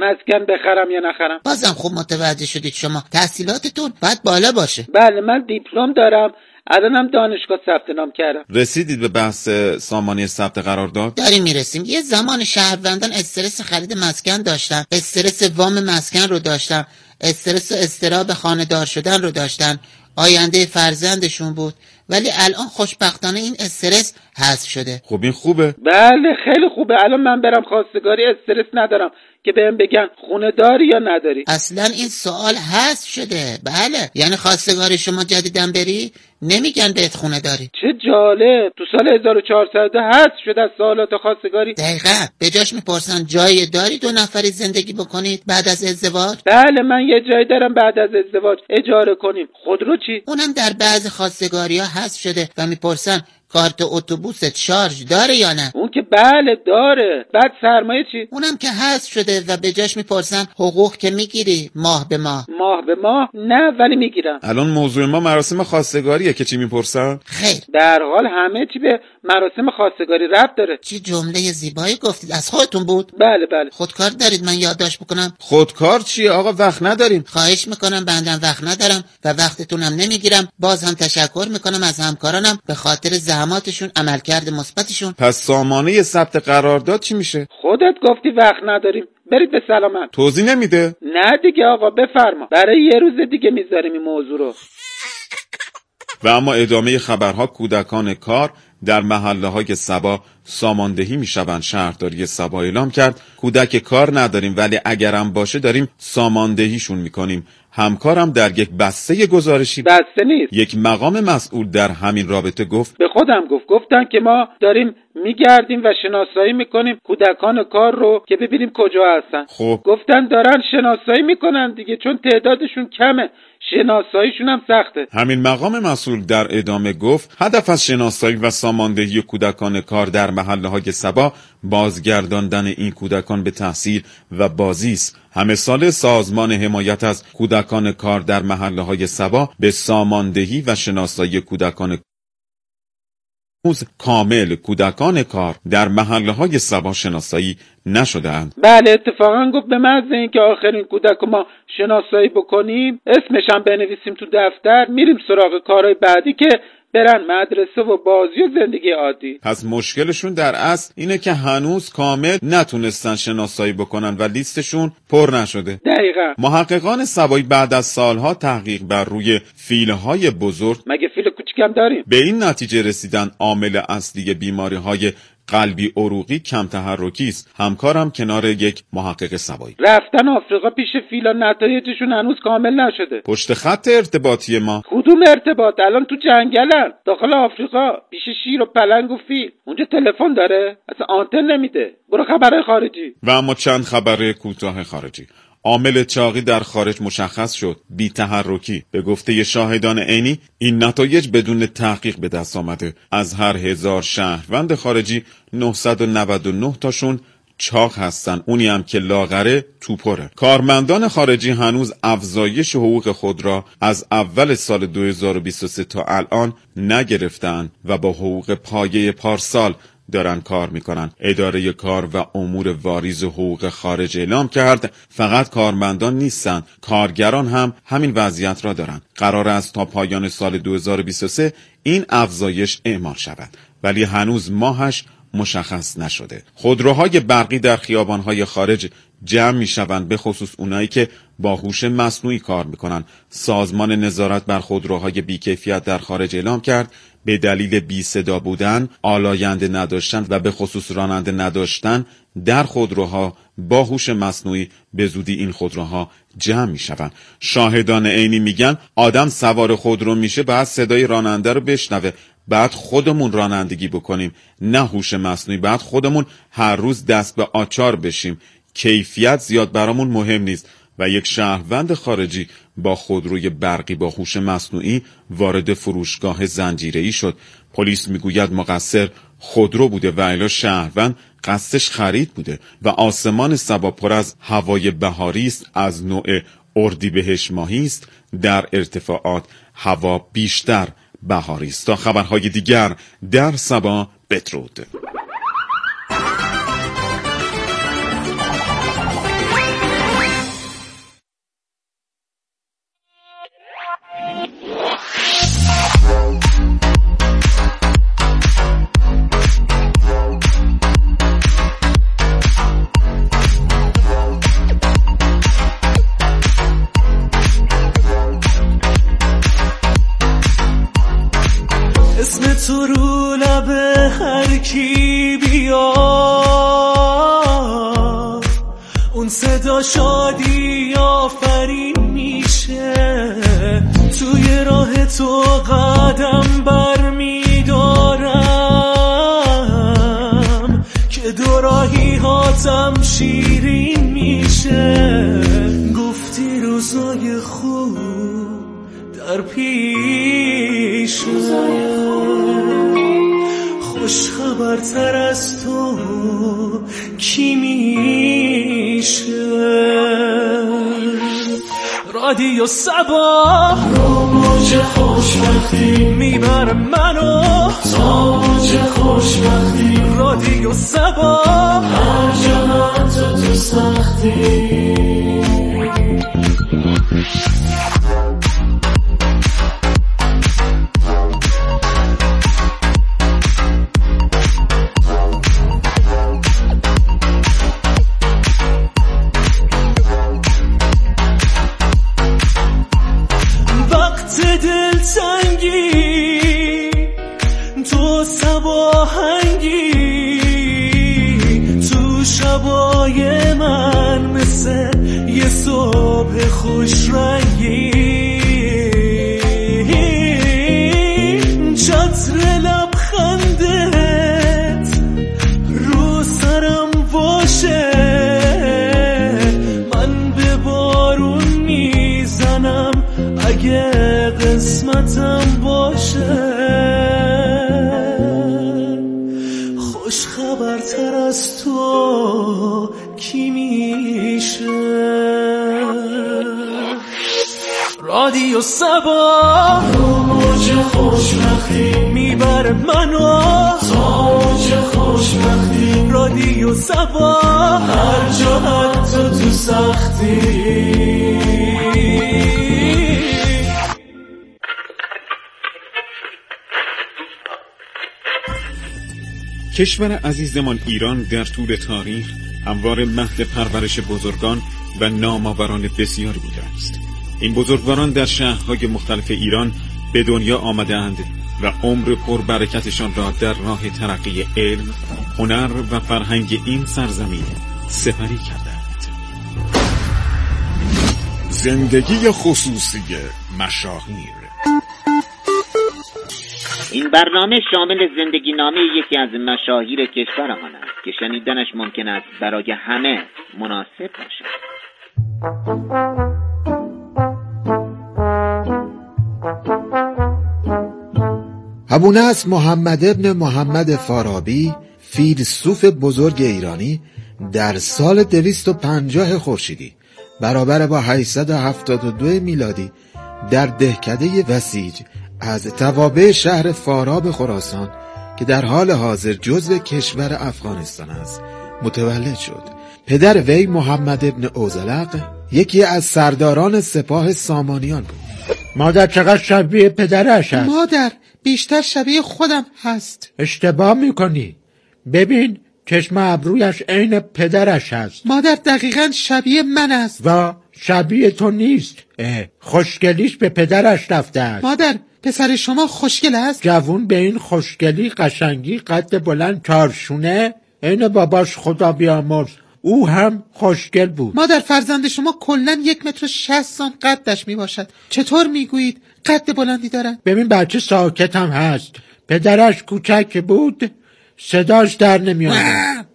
مسکن بخرم یا نخرم. بازم خوب متوجه شدید شما تحصیلاتتون باید بالا باشه. بله من دیپلم دارم، الانم دانشگاه ثبت نام کردم. رسیدید به بحث سامانه ثبت قرارداد؟ داریم میرسیم. یه زمان شهروندان استرس خرید مسکن داشتن، استرس وام مسکن رو داشتن، استرس و اضطراب خانه‌دار شدن رو داشتن، آینده فرزندشون بود، ولی الان خوشبختانه این استرس حذف شده. خب این خوبه. بله خیلی خوبه. الان من برم خواستگاری استرس ندارم که بهم بگن خونه داری یا نداری. اصلا این سوال حذف شده. بله یعنی خواستگاری شما جدیدن بری نمیگن بهت خونه داری. چه جالب، تو سال 1400 حذف شده از سوالات خواستگاری. دقیقاً. به جاش میپرسن جای داری 2 نفری زندگی بکنید بعد از ازدواج؟ بله من یه جای دارم بعد از ازدواج اجاره کنیم. خودرو چی؟ اونم در بعض خواستگاری ها حذف شده و میپرسن کارت اتوبوست شارژ داره یا نه؟ اون که بله داره. بعد سرمایه چی؟ اونم که حذف شده و به جاش میپرسن حقوق که میگیری ماه به ماه؟ ماه به ماه نه ولی میگیرم. الان موضوع ما مراسم خواستگاریه که چی میپرسن؟ خیر. در حال همه چی به مراسم خواستگاری ربط داره. چی جمله زیبایی گفتید. از خودتون بود؟ بله بله. خودکار دارید من یادداشت بکنم؟ خودکار چیه آقا؟ وقت نداریم. خواهش میکنم بندم وقت ندارم و وقتتونم نمیگیرم. باز هم تشکر میکنم از همکارانم به خاطر زحماتشون، عملکرد مثبتشون. پس سامانه ثبت قرارداد چی میشه؟ خودت گفتی وقت نداریم. برید به سلامت. توضیح نمیده؟ نه دیگه آقا بفرما. برای یه روز دیگه میذاریم این موضوع رو. و اما ادامه خبرها. کودکان کار در محله‌های سبا ساماندهی میشوند. شهرداری سبا اعلام کرد کودک کار نداریم ولی اگرم باشه داریم ساماندهیشون میکنیم. همکارم در یک بسته گزارشی بسته نیست. یک مقام مسئول در همین رابطه گفت به خودم گفتن که ما داریم میگردیم و شناسایی میکنیم کودکان کار رو که ببینیم کجا هستن. خب گفتن دارن شناسایی میکنن دیگه چون تعدادشون کمه. شناساییشون هم سخته. همین مقام مسئول در ادامه گفت هدف از شناسایی و ساماندهی کودکان کار در محله‌های سبا بازگرداندن این کودکان به تحصیل و بازی است. همه سال سازمان حمایت از کودکان کار در محله‌های سبا به ساماندهی و شناسایی کودکان کامل کودکان کار در محله‌های سبا شناسایی نشده‌اند. بله اتفاقا گفت به محض اینکه آخرین کودک رو ما شناسایی بکنیم اسمش هم بنویسیم تو دفتر میریم سراغ کارهای بعدی که برن مدرسه و بازی و زندگی عادی. پس مشکلشون در اصل اینه که هنوز کامل نتونستن شناسایی بکنن و لیستشون پر نشده. دقیقاً. محققان سبایی بعد از سالها تحقیق بر روی فیل‌های بزرگ، مگه فیل کوچیکم داریم؟ به این نتیجه رسیدن عامل اصلی بیماری‌های قلبی عروقی کم تحرکی است. همکارم کنار یک محقق سبایی رفتن آفریقا پیش فیلا، نتایجشون هنوز کامل نشده. پشت خط ارتباطی ما. کدوم ارتباط؟ الان تو جنگلن داخل آفریقا پیش شیر و پلنگ و فیل. اونجا تلفن داره اصلا آنتن نمیده. برو خبرهای خارجی. و اما چند خبر کوتاه خارجی. عامل چاقی در خارج مشخص شد، بی تحرکی. به گفته شاهدان عینی این نتایج بدون تحقیق به دست آمده. از هر 1000 شهروند خارجی 999 تاشون چاق هستن، اونی هم که لاغره توپره. کارمندان خارجی هنوز افزایش حقوق خود را از اول سال 2023 تا الان نگرفتن و با حقوق پایه پارسال دارن کار میکنن. اداره کار و امور واریز حقوق خارج اعلام کرد فقط کارمندان نیستن، کارگران هم همین وضعیت را دارن. قرار است تا پایان سال 2023 این افزایش اعمال شود ولی هنوز ماهش مشخص نشده. خودروهای برقی در خیابانهای خارج جمع میشوند، به خصوص اونایی که با هوش مصنوعی کار میکنن. سازمان نظارت بر خودروهای بیکیفیت در خارج اعلام کرد به دلیل بی صدا بودن، آلاینده نداشتن و به خصوص راننده نداشتن در خودروها با هوش مصنوعی به زودی این خودروها جمع میشوند. شاهدان عینی میگن آدم سوار خودرو میشه بعد صدای راننده رو بشنوه، بعد خودمون رانندگی بکنیم، نه هوش مصنوعی. بعد خودمون هر روز دست به آچار بشیم. کیفیت زیاد برامون مهم نیست. و یک شهروند خارجی با خودروی برقی با هوش مصنوعی وارد فروشگاه زنجیره‌ای شد. پلیس میگوید مقصر خودرو بوده و الا شهروند قصدش خرید بوده. و آسمان سبا پر از هوای بهاری است، از نوع اردیبهشت ماهی است. در ارتفاعات هوا بیشتر بهاری است. تا خبرهای دیگر در سبا بدرود. تو رو لب هر کی بیاد اون صدا شادی آفرین میشه. توی راه تو قدم بر میدارم که دو راهی هاتم شیرین میشه. گفتی روزای خوب در پیشه، خوش خبرتر از تو کی میشه؟ رادیو صباح رو موج خوشبختی میبره منو تا موج خوشبختی. رادیو صباح هر جا تو سختی. تو صباهنگی تو شبای من مثل یه صبح خوش رنگی. چتر لبخندت رو سرم باشه، من به بارون میزنم اگه قسمتم باشه. خوش خبرتر از تو کی میشه؟ رادیو صباح رو موج خوشبختی میبره منو تا موج خوشبختی. رادیو صباح هر جا حتی تو سختی. کشور عزیزمان ایران در طول تاریخ همواره مهد پرورش بزرگان و نامآوران بسیاری بوده است. این بزرگواران در شهرهای مختلف ایران به دنیا آمدند و عمر پربرکتشان را در راه ترقی علم، هنر و فرهنگ این سرزمین سپری کردند. زندگی خصوصی مشاهیر. این برنامه شامل زندگی نامه یکی از مشاهیر کشورمان است که شنیدنش ممکن است برای همه مناسب باشد. ابونصر محمد ابن محمد فارابی، فیلسوف بزرگ ایرانی، در سال 250 خورشیدی برابر با 872 میلادی در دهکده وسیج از توابع شهر فاراب خراسان که در حال حاضر جزو کشور افغانستان است متولد شد. پدر وی محمد ابن اوزلق یکی از سرداران سپاه سامانیان بود. مادر چقدر شبیه پدرش هست؟ مادر بیشتر شبیه خودم هست. اشتباه میکنی. ببین چشم ابرویش عین پدرش هست. مادر دقیقاً شبیه من است. و شبیه تو نیست. خوشگلیش به پدرش رفته است. مادر پسر شما خوشگل است؟ جوون به این خوشگلی، قشنگی، قد بلند، چارشونه، عین باباش خدا بیامرز. او هم خوشگل بود. مادر فرزند شما کلاً 1.60 متر قدش می باشد. چطور میگویید قد بلندی دارد؟ ببین بچه ساکت هم هست. پدرش کوچک بود، صداش در نمی آمد.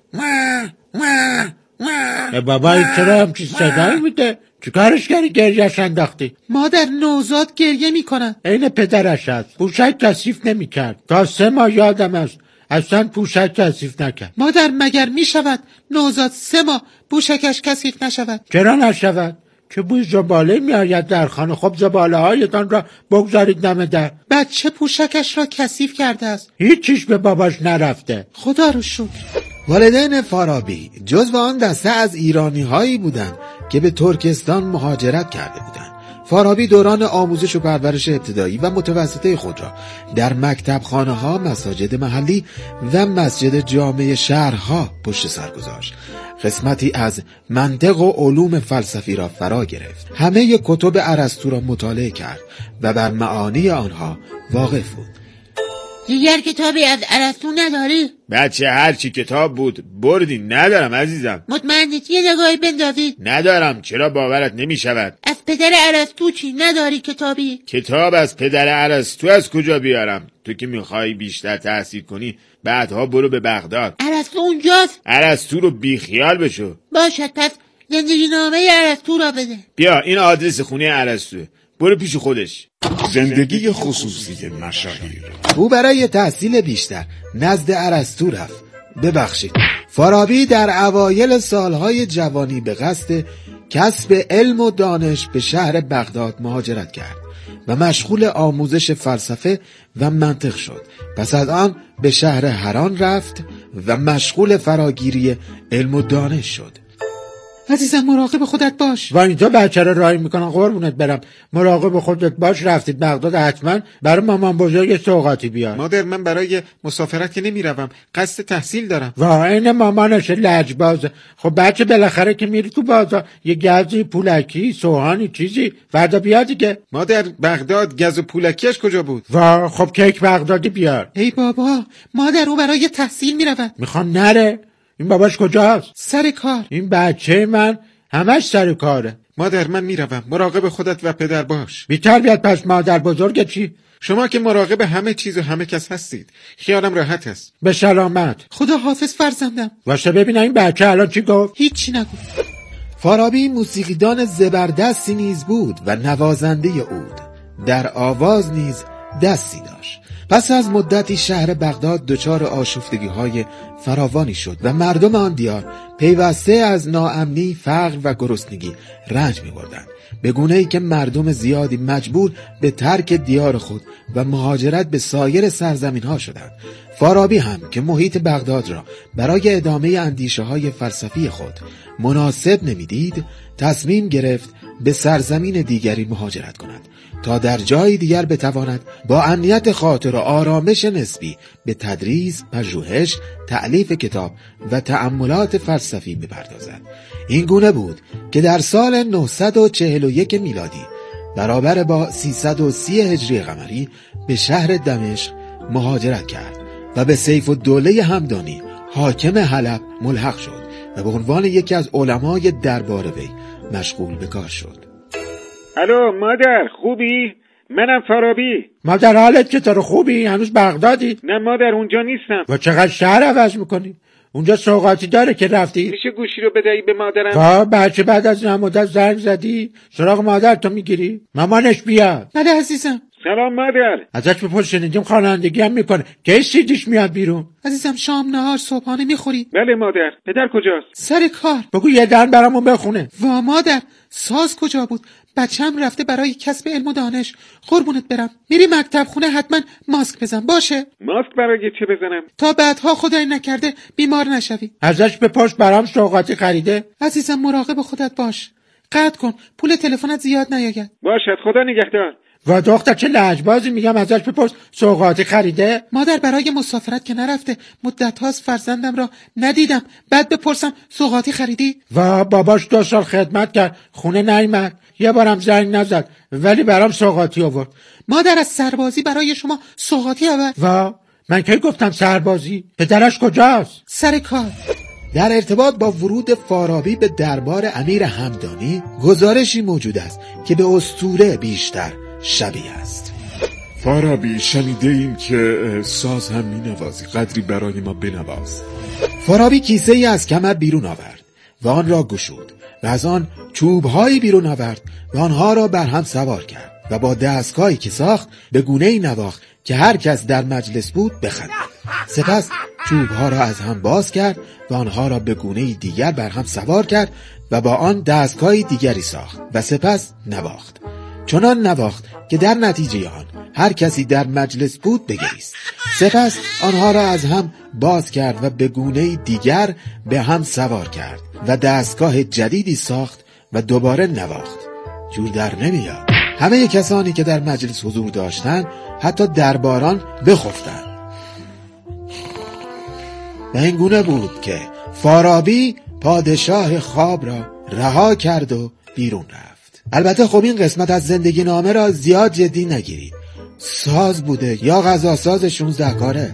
بابایی چرا همچین صدایی میده؟ چیکارش کردی گریه‌اش انداختی؟ مادر نوزاد گریه میکنن. عین پدرش هست. پوشک کثیف نمیکرد. تا 3 ماه یادم است اصلا پوشک کثیف نکرد. مادر مگر میشود نوزاد 3 ماه پوشکش کثیف نشود؟ چرا نشود؟ چه بوی زباله میآید در خانه. خب زباله هایتان را بگذارید دم در. بچه پوشکش را کثیف کرده است. هیچیش به باباش نرفته. خدا رو شکر. والدین فارابی جزو آن دسته از ایرانی هایی بودند که به ترکستان مهاجرت کرده بودند. فارابی دوران آموزش و پرورش ابتدایی و متوسطه خود را در مکتبخانه ها، مساجد محلی و مسجد جامع شهرها پشت سر گذاشت. قسمتی از منطق و علوم فلسفی را فرا گرفت. همه کتب ارسطو را مطالعه کرد و بر معانی آنها واقف بود. دیگر کتابی از ارسطو نداری؟ بچه هرچی کتاب بود بردی. ندارم عزیزم. مطمئنیت یه نگاهی بندازید. ندارم. چرا باورت نمی شود؟ از پدر ارسطو چی نداری کتابی؟ کتاب از پدر ارسطو از کجا بیارم؟ تو که میخوای بیشتر تحصیل کنی بعدها برو به بغداد. ارسطو اونجاست؟ ارسطو رو بیخیال بشو. باشد پس زندگی نامه ارسطو را بده. بیا این آدرس خونه ارسطوه. برو پیش خودش. زندگی خصوصی مشاهیر. او برای تحصیل بیشتر نزد ارسطو رفت. ببخشید، فارابی در اوایل سالهای جوانی به قصد کسب علم و دانش به شهر بغداد مهاجرت کرد و مشغول آموزش فلسفه و منطق شد. پس از آن به شهر حران رفت و مشغول فراگیری علم و دانش شد. عزیزم مراقب خودت باش. و اینجا بچه را راهی میکنن قربونت برم. مراقب خودت باش. رفتید بغداد حتما برای مامان بزرگ سوغاتی بیار. مادر من برای مسافرت که نمیروم، قصد تحصیل دارم. و این مامانش لجبازه. خب بچه بالاخره که میری تو بازار یه گزی پولکی سوهانی چیزی فردا بیا دیگه. مادر بغداد گز و پولکیش کجا بود؟ و خب کیک بغدادی بیار. ای بابا، مادر او برای تحصیل میرود. میخوام نره. این باباش کجاست؟ سر کار. این بچه من همش سر کاره. مادر من میروم. مراقب خودت و پدر باش. بی‌تربیت. پس مادر بزرگ چی؟ شما که مراقب همه چیز و همه کس هستید. خیالم راحت است. به سلامت. خدا حافظ فرزندم. واسه ببینم این بچه الان چی گفت؟ هیچی نگفت. فارابی موسیقیدان زبردستی نیز بود و نوازنده عود. در آواز نیز دستی داشت. پس از مدتی شهر بغداد دچار آشفتگی‌های فراوانی شد و مردم آن دیار پیوسته از ناامنی، فقر و گرسنگی رنج می‌بردند، به گونه‌ای که مردم زیادی مجبور به ترک دیار خود و مهاجرت به سایر سرزمین‌ها شدند. فارابی هم که محیط بغداد را برای ادامه اندیشه‌های فلسفی خود مناسب نمی‌دید، تصمیم گرفت به سرزمین دیگری مهاجرت کند تا در جای دیگر بتواند با امنیت خاطر و آرامش نسبی به تدریس، پژوهش، تألیف کتاب و تأملات فلسفی بپردازد. این گونه بود که در سال 941 میلادی برابر با 330 هجری قمری به شهر دمشق مهاجرت کرد و به سیف الدوله همدانی حاکم حلب ملحق شد و به عنوان یکی از علمای دربار وی مشغول به کار شد. الو مادر، خوبی؟ منم فارابی. مادر حالت چطور؟ خوبی؟ هنوز بغدادی؟ نه مادر اونجا نیستم. و چقدر شهر عوض میکنی؟ اونجا سوغاتی داره که رفتی؟ میشه گوشی رو بدهی به مادرم؟ و بچه بعد از این مدت زنگ زدی؟ سراغ مادر تو میگیری؟ مامانش بیاد. بله عزیزم. سلام مادر. ازش بپرس، شنیدیم خوانندگی هم میکنه. کی سیدیش میاد بیرون؟ عزیزم شام نهار صبحانه میخوری؟ بله مادر. پدر کجاست؟ سر کار. بگو یه دن برامون بخونه. وا مادر، ساز کجا بود؟ بچم رفته برای کسب علم و دانش. قربونت برم، میری مکتب خونه حتما ماسک بزن. باشه؟ ماسک برای چه بزنم؟ تا بعدها خدای نکرده بیمار نشوی. ازش بپرس برام سوغاتی خریده. عزیزم مراقب خودت باش. قطع کن، پول تلفنت زیاد نیاید. باشد، خدا نگهدار. و دختر چه لجبازی، میگم ازش بپرس سوغاتی خریده. مادر برای مسافرت که نرفته، مدت هاست فرزندم را ندیدم، بعد بپرسم سوغاتی خریدی؟ و باباش 2 سال خدمت کرد، خونه نیامد، یه بارم زنگ نزد، ولی برام سوغاتی آورد. مادر از سربازی برای شما سوغاتی آورد؟ و من کی گفتم سربازی؟ پدرش کجاست؟ سر کار. در ارتباط با ورود فارابی به دربار امیر همدانی گزارشی موجود است که به اسطوره بیشتر شبیه است. فارابی، شنیده ایم که ساز هم می نوازی، قدری برای ما بنواز. فارابی کیسه ای از کمر بیرون آورد و آن را گشود و از آن چوبهایی بیرون آورد و آنها را بر هم سوار کرد و با دستگاهی که ساخت به گونه‌ای نواخت که هر کس در مجلس بود بخندد. سپس چوبها را از هم باز کرد و آنها را به گونه‌ای دیگر بر هم سوار کرد و با آن دستگاهی دیگری ساخت و سپس نواخت. چنان نواخت که در نتیجه آن هر کسی در مجلس بود بگریست. سپس آنها را از هم باز کرد و به گونه‌ای دیگر به هم سوار کرد و دستگاه جدیدی ساخت و دوباره نواخت. جور در نمیاد. همه کسانی که در مجلس حضور داشتند، حتی درباران، بخفتند. و این گونه بود که فارابی پادشاه خواب را رها کرد و بیرون رفت. البته خب این قسمت از زندگی نامه را زیاد جدی نگیرید. ساز بوده یا غذاساز 16 کاره.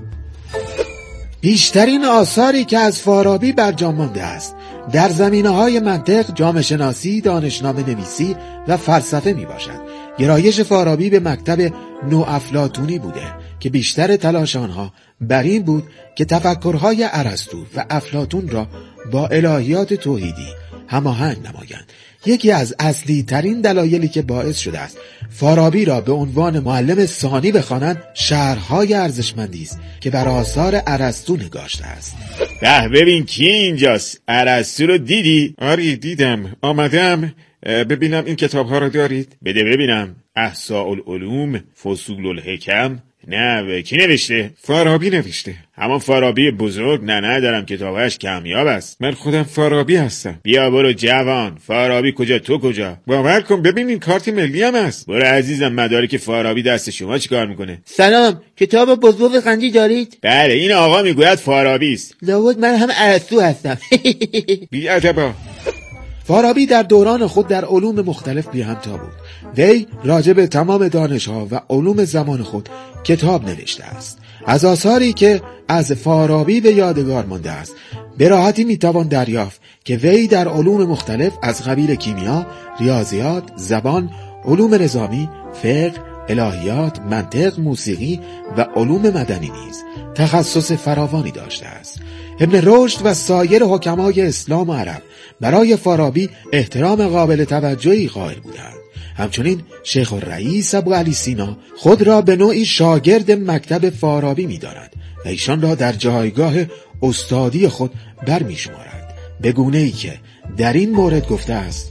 بیشترین آثاری که از فارابی برجام مانده است در زمینه‌های منطق، جامعه شناسی، دانشنامه نویسی و فلسفه می باشد. گرایش فارابی به مکتب نوافلاطونی بوده که بیشتر تلاش آنها بر این بود که تفکرهای ارسطو و افلاطون را با الهیات توحیدی هماهنگ نمایند. یکی از اصلی ترین دلایلی که باعث شده است فارابی را به عنوان معلم ثانی بخوانند شرح‌های ارزشمندی است که بر آثار ارسطو نگاشته است. ببین کی اینجاست؟ ارسطو رو دیدی؟ آری دیدم، آمدم ببینم این کتاب‌ها رو دارید؟ بده ببینم. احصاء العلوم، فصول الحکم. نه، کی نوشته؟ فارابی نوشته. همون فارابی بزرگ؟ نه دارم، کتابش کمیاب است. من خودم فارابی هستم. بیا برو جوان. فارابی کجا تو کجا؟ باور کن ببین این کارت ملی هم است. برو عزیزم، مدارک فارابی دست شما چی کار میکنه؟ سلام، کتاب بزرگ قندی دارید؟ بله، این آقا میگوید فارابی است. لابد من هم ارسطو هستم. بی ادبا. فارابی در دوران خود در علوم مختلف بی همتا بود. وی راجع به تمام دانش‌ها و علوم زمان خود کتاب نوشته است. از آثاری که از فارابی به یادگار مانده است به راحتی میتوان دریافت که وی در علوم مختلف از قبیل کیمیا، ریاضیات، زبان، علوم نظامی، فقه، الهیات، منطق، موسیقی و علوم مدنی نیز تخصص فراوانی داشته است. ابن رشد و سایر حکمای اسلام و عرب برای فارابی احترام قابل توجهی قائل بودند. همچنین شیخ الرئیس ابو علی سینا خود را به نوعی شاگرد مکتب فارابی می‌داند و ایشان را در جایگاه استادی خود برمی‌شمارد، به گونه‌ای که در این مورد گفته است: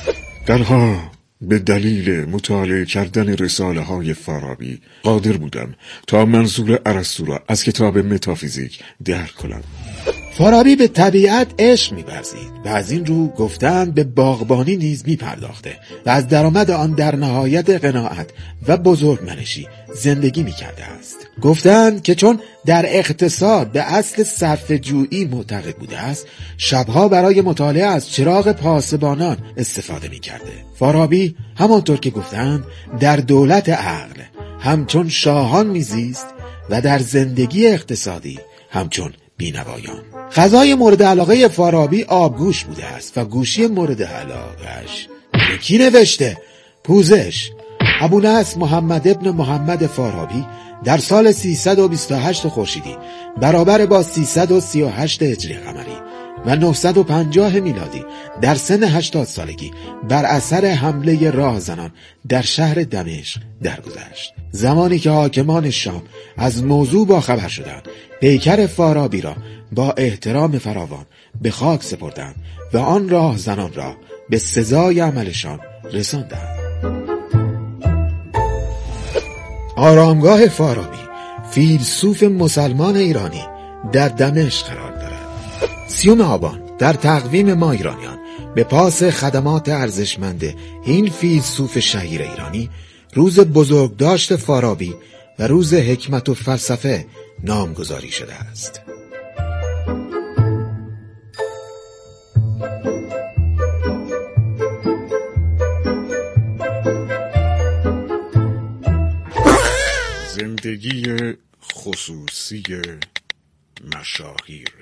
درها به دلیل مطالعه کردن رساله های فارابی قادر بودم تا منظور ارسطو را از کتاب متافیزیک درک کنم. فارابی به طبیعت عشق می‌ورزید و از این رو گفتند به باغبانی نیز می‌پرداخته و از درآمد آن در نهایت قناعت و بزرگمنشی زندگی می‌کرده است. گفتند که چون در اقتصاد به اصل صرفه جویی معتقد بوده است، شبها برای مطالعه از چراغ پاسبانان استفاده می‌کرده. فارابی همانطور که گفتند در دولت عقل همچون شاهان می‌زیست و در زندگی اقتصادی همچون بینوایان. غذای مورد علاقه فارابی آبگوش بوده است و گوشی مورد علاقه‌اش کی نوشته؟ پوزش. ابونصر محمد ابن محمد فارابی در سال 328 خورشیدی برابر با 338 هجری قمری و 950 میلادی در سن 80 سالگی بر اثر حمله راهزنان در شهر دمشق درگذشت. زمانی که حاکمان شام از موضوع باخبر شدند، پیکر فارابی را با احترام فراوان به خاک سپردند و آن راهزنان را به سزای عملشان رساندند. آرامگاه فارابی، فیلسوف مسلمان ایرانی، در دمشق قرار دارد. 30 آبان در تقویم ما ایرانیان به پاس خدمات ارزشمند این فیلسوف شهیر ایرانی روز بزرگداشت فارابی و روز حکمت و فلسفه نامگذاری شده است. زندگی خصوصی مشاهیر.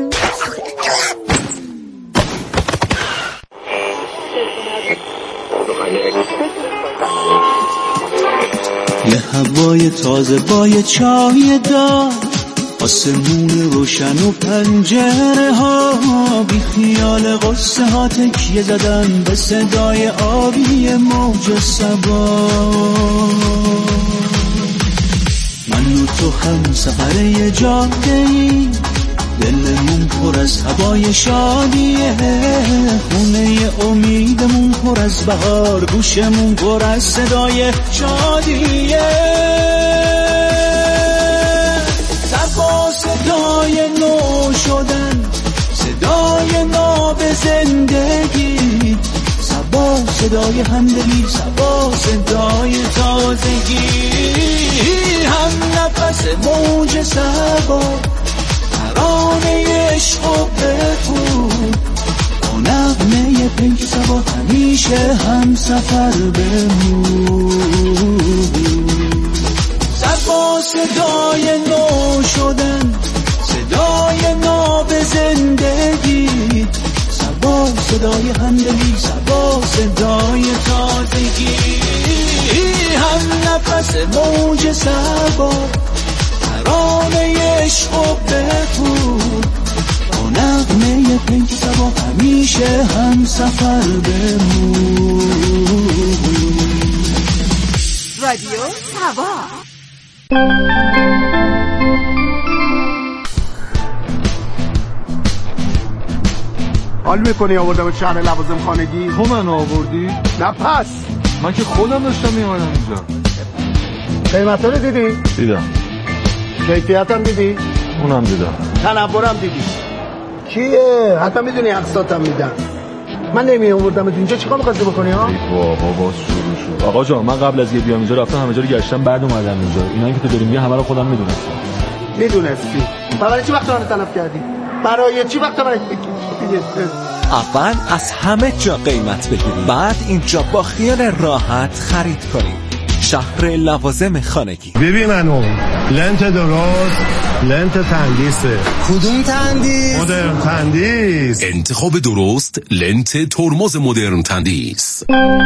یه هوای تازه با یه چای دار، آسمون روشن و پنجره ها، بی خیال قصه ها تکیه زدن به صدای آبی موج صبا. من و تو هم سفر یه جاده‌ای، دلمون پر از هوای شادیه، خونه امیدمون پر از بهار، گوشمون پر از صدای شادیه. صبا صدای نو شدن، صدای ناب زندگی، صبا صدای همدلی، صبا صدای تازگی، هم نفس موج صبا، ترانه عشق و بگو، با نغمه پیک صبا همیشه هم سفر بمون. با صدای نو شدن، صدای ناب زندگی، سبا صدای همدلی، سبا صدای تازگی، هم نفس موج سبا، ترانه عشق و بخون، با نغمه پیک سبا همیشه هم سفر بمون. رادیو سبا. حال میکنی آوردم شهر لوازم خانگی؟ تو منو آوردی؟ نه پس من که خودم داشتم میامدم اینجا. قیمتا رو دیدی؟ دیدم. کیفیت هم دیدی؟ اونم دیدم. تنورم دیدی؟ کیه؟ حتما میدونی اقساطم میدن. من نمی آوردم اینجا، چیکار می‌خواستی بکنی ها؟ ای بابا باز شروع شد. آقا جان من قبل از یه بیام اینجا رفتم همه جا رو گشتم بعد اومدم اینجا. اینا که تو داری میگی همه رو خودم میدونستم. میدونستی؟ برای چی وقت من تلف کردی؟ برای چی وقت من اول از همه جا قیمت بگیرید، بعد اینجا با خیال راحت خرید کنید. شهر لوازم خانگی. ببین منو لنت درست، لنت تندیسه. کدوم تندیس؟ مدرن تندیس. انتخاب درست لنت ترمز مدرن تندیس.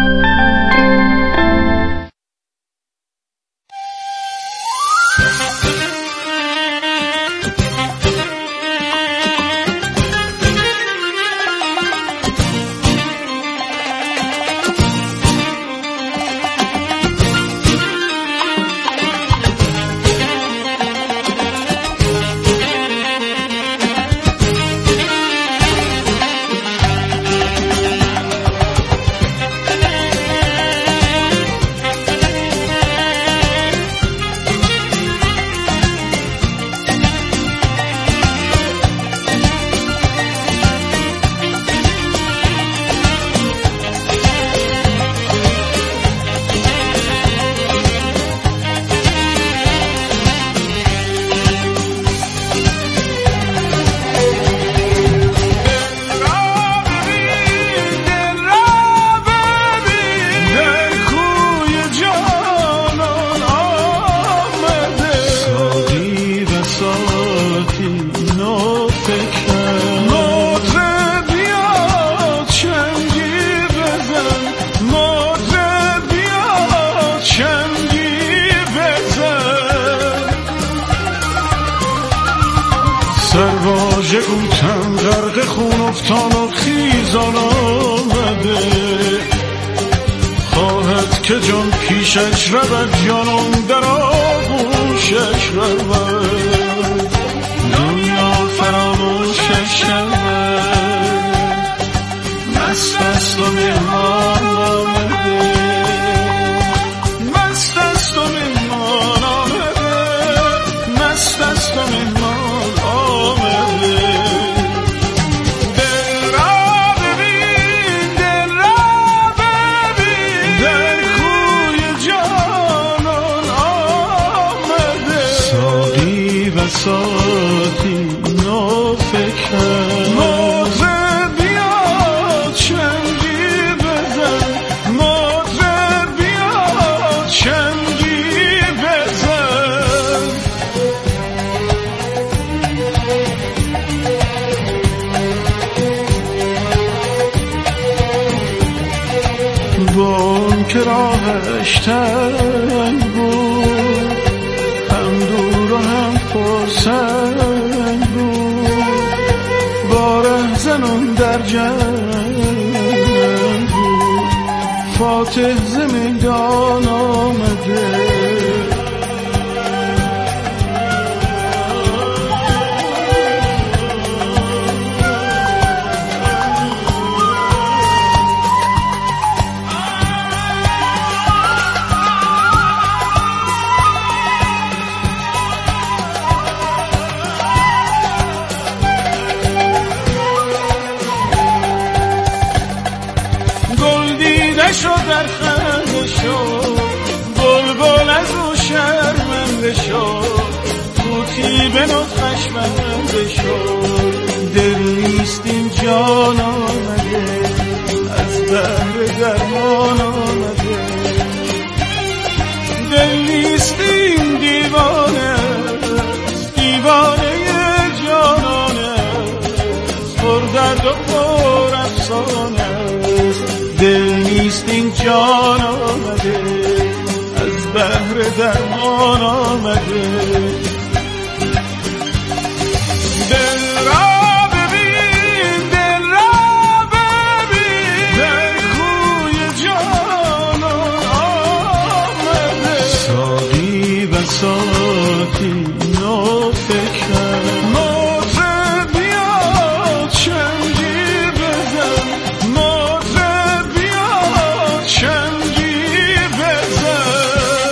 که جان پیشش رود جانم در آغوشش رود دنیا فراموشش رود مست است و مهمان آمده مست است و مهمان آمده مست است و مهمان آمده ساتی نو فکر موزه بیا چنگی بزن موزه بیا چنگی بزن با اون که راهش تنگ بود هم دور و هم پرسنگ بود با رهزنان در جنگ بود فاتح ز میدان آمده شد در خنده شد بلبل از او شرمنده شد طوطی به نطقش بنده شد دل نیست این جان آمده از بحر درمان آمده دل نیست این دل افسانه است، دل نیست این جان آمده، از بحر درمان آمده. دل را ببین، دل را ببین، در کوی جانان آمده. ساقی و ساقی نو فکر مطرب بیا چنگی بزن، مطرب بیا چنگی بزن.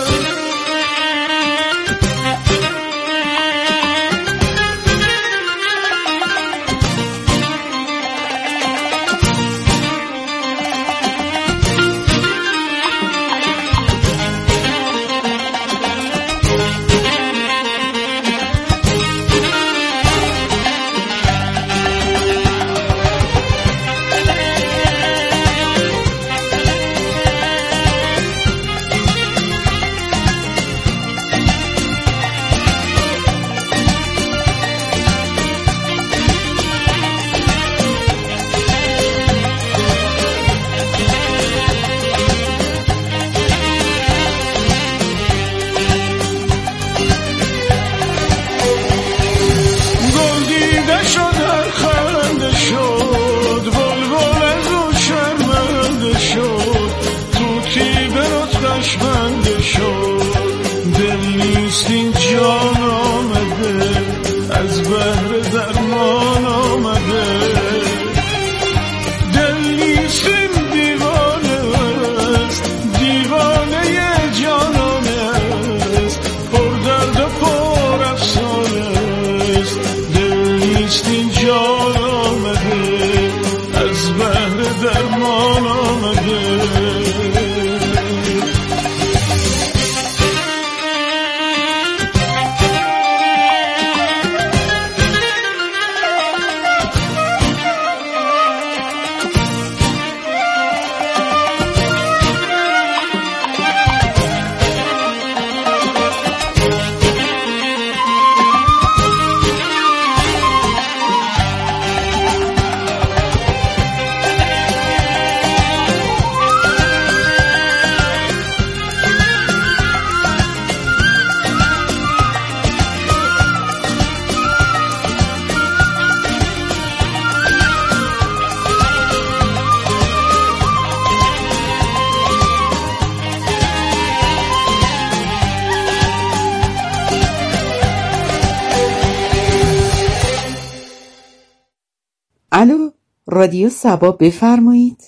الو، رادیو صبا، بفرمایید.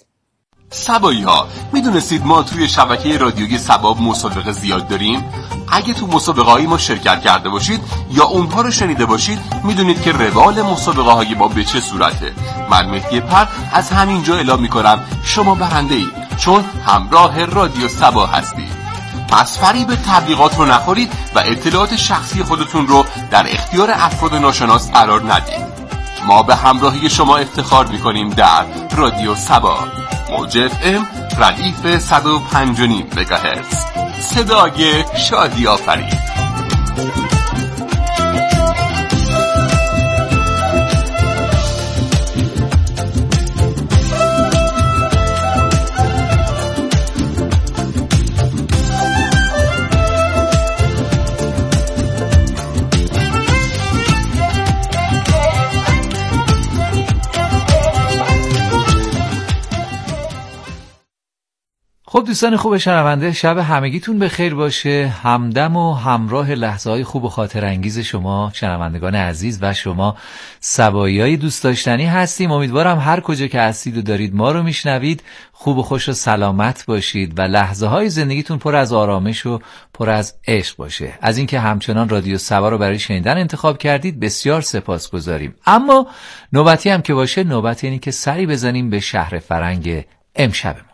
صبایی ها، میدونستید ما توی شبکه رادیویی صبا مسابقه زیاد داریم؟ اگه تو مسابقه های ما شرکت کرده باشید یا اونها رو شنیده باشید میدونید که روال مسابقه های ما به چه صورته. من مهدی پر از همینجا اعلام میکنم شما برنده اید، چون همراه رادیو صبا هستید. پس فریب تبلیغات رو نخورید و اطلاعات شخصی خودتون رو در اختیار افراد ناشناس قرار ندید. ما به همراهی شما افتخار میکنیم در رادیو صبا، موج FM ردیف 105.5 مگاهرتز، صدای شادی آفرین. خب دوستان خوب شنونده، شب همگیتون به خیر باشه. همدم و همراه لحظه های خوب و خاطر انگیز شما شنوندگان عزیز و شما صباییای دوست داشتنی هستیم. امیدوارم هر کجا که هستید و دارید ما رو میشنوید خوب و خوش و سلامت باشید و لحظه های زندگیتون پر از آرامش و پر از عشق باشه. از اینکه همچنان رادیو صبا رو برای شنیدن انتخاب کردید بسیار سپاسگزاریم. اما نوبتی هم که باشه، نوبت اینی که سری بزنیم به شهر فرنگ امشب.